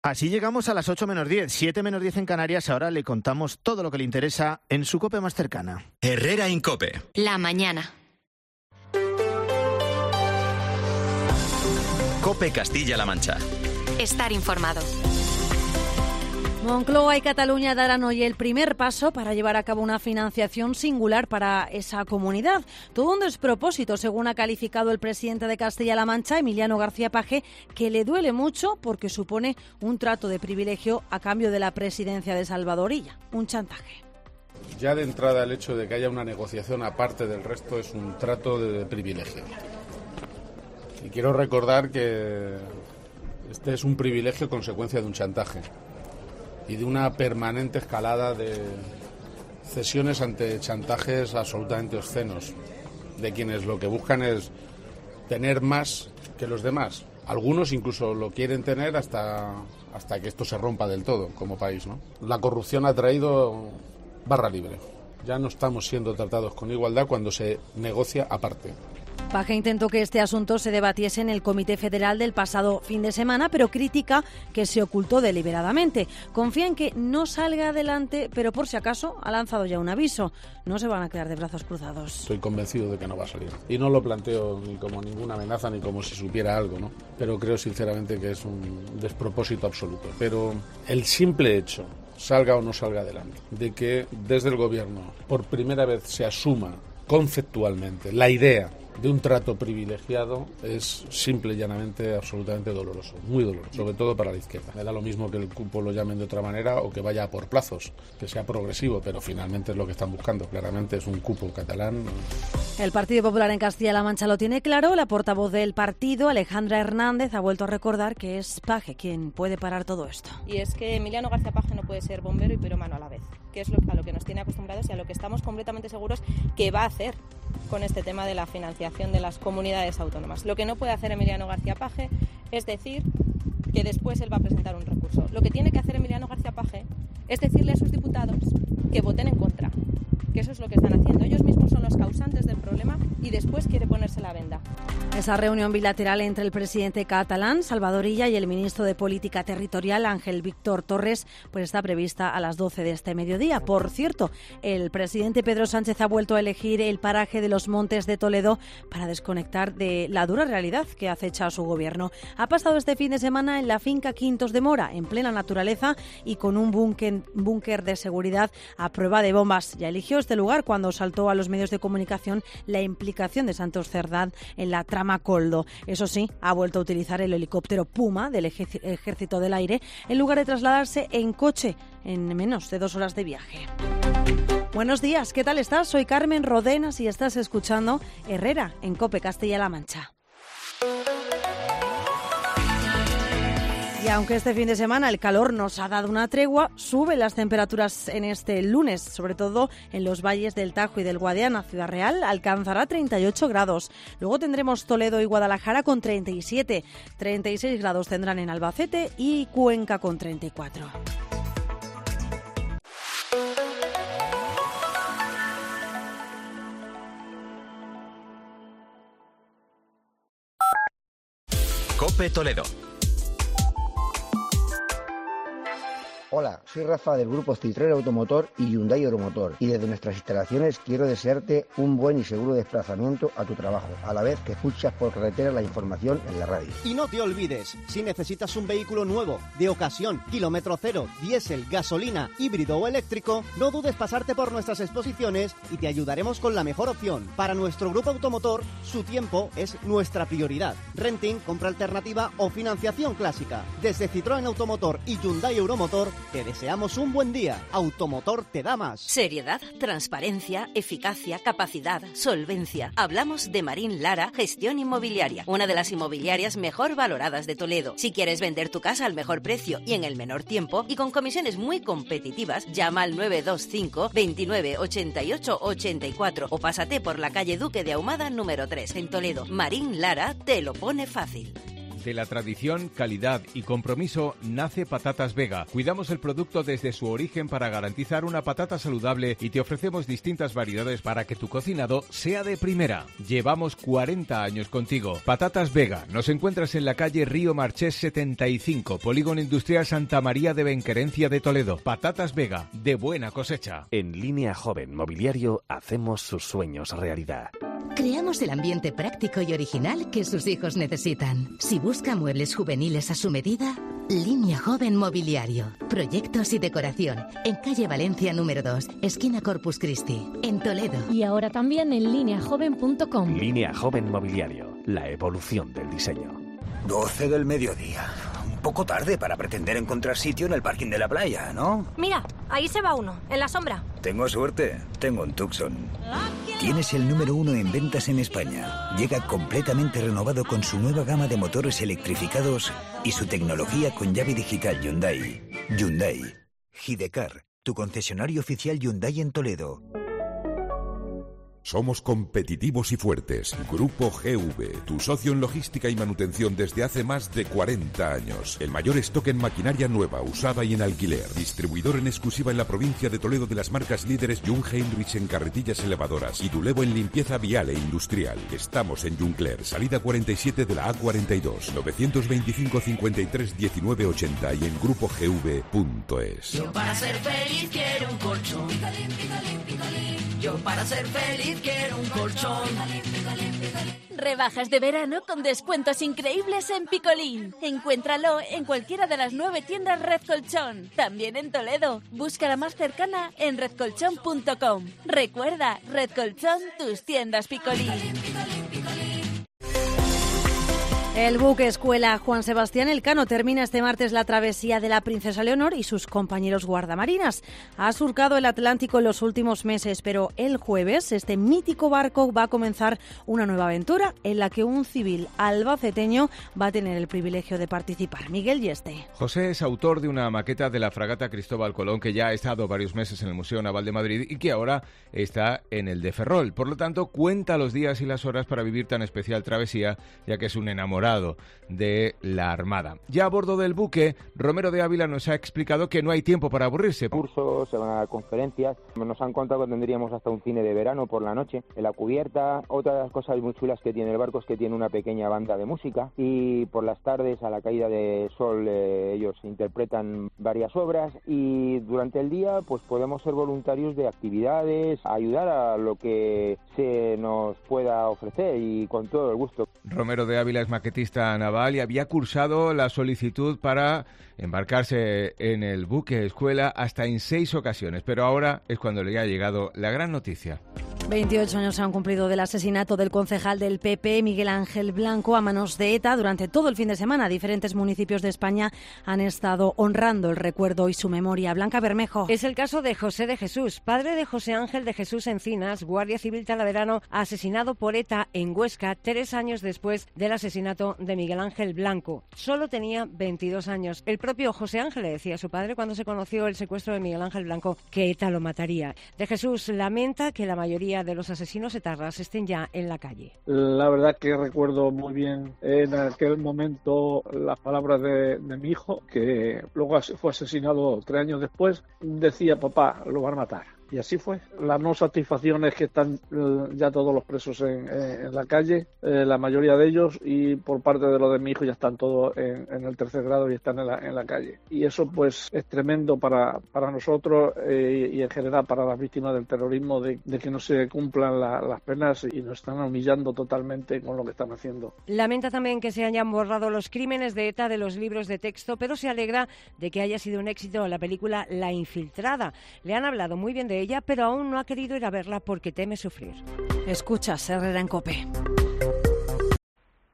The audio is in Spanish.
Así llegamos a las 8 menos 10, 7 menos 10 en Canarias. Ahora le contamos todo lo que le interesa en su COPE más cercana. Herrera Incope. La mañana. COPE Castilla-La Mancha. Estar informado. Moncloa y Cataluña darán hoy el primer paso para llevar a cabo una financiación singular para esa comunidad. Todo un despropósito, según ha calificado el presidente de Castilla-La Mancha, Emiliano García Paje, que le duele mucho porque supone un trato de privilegio a cambio de la presidencia de Salvador Illa, un chantaje. Ya de entrada el hecho de que haya una negociación aparte del resto es un trato de privilegio. Y quiero recordar que este es un privilegio consecuencia de un chantaje y de una permanente escalada de cesiones ante chantajes absolutamente obscenos, de quienes lo que buscan es tener más que los demás. Algunos incluso lo quieren tener hasta que esto se rompa del todo como país, ¿no? La corrupción ha traído barra libre. Ya no estamos siendo tratados con igualdad cuando se negocia aparte. Paje intentó que este asunto se debatiese en el Comité Federal del pasado fin de semana, pero critica que se ocultó deliberadamente. Confía en que no salga adelante, pero por si acaso ha lanzado ya un aviso. No se van a quedar de brazos cruzados. Estoy convencido de que no va a salir. Y no lo planteo ni como ninguna amenaza ni como si supiera algo, ¿no? Pero creo sinceramente que es un despropósito absoluto. Pero el simple hecho, salga o no salga adelante, de que desde el Gobierno por primera vez se asuma conceptualmente la idea de un trato privilegiado es simple y llanamente absolutamente doloroso, muy doloroso, sobre todo para la izquierda. Me da lo mismo que el cupo lo llamen de otra manera o que vaya por plazos, que sea progresivo, pero finalmente es lo que están buscando, claramente es un cupo catalán. El Partido Popular en Castilla-La Mancha lo tiene claro. La portavoz del partido, Alejandra Hernández, ha vuelto a recordar que es Paje quien puede parar todo esto. Y es que Emiliano García Paje no puede ser bombero y piromano a la vez, que es a lo que nos tiene acostumbrados y a lo que estamos completamente seguros que va a hacer con este tema de la financiación de las comunidades autónomas. Lo que no puede hacer Emiliano García Paje es decir que después él va a presentar un recurso. Lo que tiene que hacer Emiliano García Paje es decirle a sus diputados que voten en contra, que eso es lo que están haciendo. Ellos mismos son los causantes del problema y después quiere ponerse la venda. Esa reunión bilateral entre el presidente catalán, Salvador Illa, y el ministro de Política Territorial, Ángel Víctor Torres, pues está prevista a las 12 de este mediodía. Por cierto, el presidente Pedro Sánchez ha vuelto a elegir el paraje de los Montes de Toledo para desconectar de la dura realidad que acecha a su gobierno. Ha pasado este fin de semana en la finca Quintos de Mora, en plena naturaleza y con un búnker de seguridad a prueba de bombas. Ya eligió este lugar cuando saltó a los medios de comunicación la implicación de Santos Cerdán en la trama Coldo. Eso sí, ha vuelto a utilizar el helicóptero Puma del Ejército del Aire en lugar de trasladarse en coche en menos de 2 horas de viaje. Buenos días, ¿qué tal estás? Soy Carmen Rodenas y estás escuchando Herrera en COPE Castilla-La Mancha. Y aunque este fin de semana el calor nos ha dado una tregua, suben las temperaturas en este lunes, sobre todo en los valles del Tajo y del Guadiana. Ciudad Real alcanzará 38 grados. Luego tendremos Toledo y Guadalajara con 37. 36 grados tendrán en Albacete y Cuenca con 34. COPE Toledo. Hola, soy Rafa del grupo Citroën Automotor y Hyundai Euromotor y desde nuestras instalaciones quiero desearte un buen y seguro desplazamiento a tu trabajo, a la vez que escuchas por carretera la información en la radio. Y no te olvides, si necesitas un vehículo nuevo, de ocasión, kilómetro cero, diésel, gasolina, híbrido o eléctrico, no dudes pasarte por nuestras exposiciones y te ayudaremos con la mejor opción. Para nuestro grupo automotor, su tiempo es nuestra prioridad. Renting, compra alternativa o financiación clásica. Desde Citroën Automotor y Hyundai Euromotor, te deseamos un buen día. Automotor te da más. Seriedad, transparencia, eficacia, capacidad, solvencia. Hablamos de Marín Lara Gestión Inmobiliaria, una de las inmobiliarias mejor valoradas de Toledo. Si quieres vender tu casa al mejor precio y en el menor tiempo y con comisiones muy competitivas, llama al 925 29 88 84 o pásate por la calle Duque de Ahumada número 3 en Toledo. Marín Lara te lo pone fácil. De la tradición, calidad y compromiso nace Patatas Vega. Cuidamos el producto desde su origen para garantizar una patata saludable y te ofrecemos distintas variedades para que tu cocinado sea de primera. Llevamos 40 años contigo. Patatas Vega. Nos encuentras en la calle Río Marchés 75, Polígono Industrial Santa María de Benquerencia de Toledo. Patatas Vega, de buena cosecha. En Línea Joven Mobiliario hacemos sus sueños realidad. Creamos el ambiente práctico y original que sus hijos necesitan. Si busca muebles juveniles a su medida, Línea Joven Mobiliario. Proyectos y decoración. En calle Valencia número 2, esquina Corpus Christi, en Toledo. Y ahora también en lineajoven.com. Línea Joven Mobiliario. La evolución del diseño. 12 del mediodía. Un poco tarde para pretender encontrar sitio en el parking de la playa, ¿no? Mira, ahí se va uno, en la sombra. Tengo suerte. Tengo un Tucson. Tienes el número 1 en ventas en España. Llega completamente renovado con su nueva gama de motores electrificados y su tecnología con llave digital Hyundai. Hyundai. Gidecar, tu concesionario oficial Hyundai en Toledo. Somos competitivos y fuertes. Grupo GV, tu socio en logística y manutención desde hace más de 40 años. El mayor stock en maquinaria nueva, usada y en alquiler. Distribuidor en exclusiva en la provincia de Toledo de las marcas líderes Jung Heinrich en carretillas elevadoras y Dulevo en limpieza vial e industrial. Estamos en Juncler, salida 47 de la A42, 925 53 19 80 y en grupogv.es. Yo para ser feliz quiero un colchón. Yo para ser feliz quiero un colchón. Rebajas de verano con descuentos increíbles en Picolín. Encuéntralo en cualquiera de las 9 tiendas Red Colchón. También en Toledo. Busca la más cercana en redcolchón.com. Recuerda, Red Colchón, tus tiendas Picolín. El buque escuela Juan Sebastián Elcano termina este martes la travesía de la Princesa Leonor y sus compañeros guardamarinas. Ha surcado el Atlántico en los últimos meses, pero el jueves este mítico barco va a comenzar una nueva aventura en la que un civil albaceteño va a tener el privilegio de participar. Miguel Yeste. José es autor de una maqueta de la fragata Cristóbal Colón que ya ha estado varios meses en el Museo Naval de Madrid y que ahora está en el de Ferrol. Por lo tanto, cuenta los días y las horas para vivir tan especial travesía, ya que es un enamorado de la Armada. Ya a bordo del buque, Romero de Ávila nos ha explicado que no hay tiempo para aburrirse. Cursos, se van a dar conferencias, nos han contado que tendríamos hasta un cine de verano por la noche en la cubierta. Otra de las cosas muy chulas que tiene el barco es que tiene una pequeña banda de música y por las tardes a la caída de sol ellos interpretan varias obras y durante el día pues podemos ser voluntarios de actividades, ayudar a lo que se nos pueda ofrecer y con todo el gusto. Romero de Ávila es maquetista naval y había cursado la solicitud para embarcarse en el buque escuela hasta en 6 ocasiones, pero ahora es cuando le ha llegado la gran noticia. 28 años se han cumplido del asesinato del concejal del PP, Miguel Ángel Blanco, a manos de ETA. Durante todo el fin de semana, diferentes municipios de España han estado honrando el recuerdo y su memoria. Blanca Bermejo. Es el caso de José de Jesús, padre de José Ángel de Jesús Encinas, guardia civil talaverano, asesinado por ETA en Huesca 3 años después del asesinato de Miguel Ángel Blanco. Solo tenía 22 años. El propio José Ángel le decía a su padre cuando se conoció el secuestro de Miguel Ángel Blanco que ETA lo mataría. De Jesús lamenta que la mayoría de los asesinos etarras estén ya en la calle. La verdad que recuerdo muy bien en aquel momento las palabras de mi hijo, que luego fue asesinado 3 años después. Decía: papá, lo van a matar. Y así fue. La no satisfacción es que están ya todos los presos en la calle, la mayoría de ellos, y por parte de lo de mi hijo ya están todos en el 3er grado y están en la calle. Y eso pues es tremendo para nosotros y en general para las víctimas del terrorismo, de que no se cumplan las penas y nos están humillando totalmente con lo que están haciendo. Lamenta también que se hayan borrado los crímenes de ETA de los libros de texto, pero se alegra de que haya sido un éxito la película La Infiltrada. Le han hablado muy bien de ella, pero aún no ha querido ir a verla porque teme sufrir. Escuchas Herrera en COPE.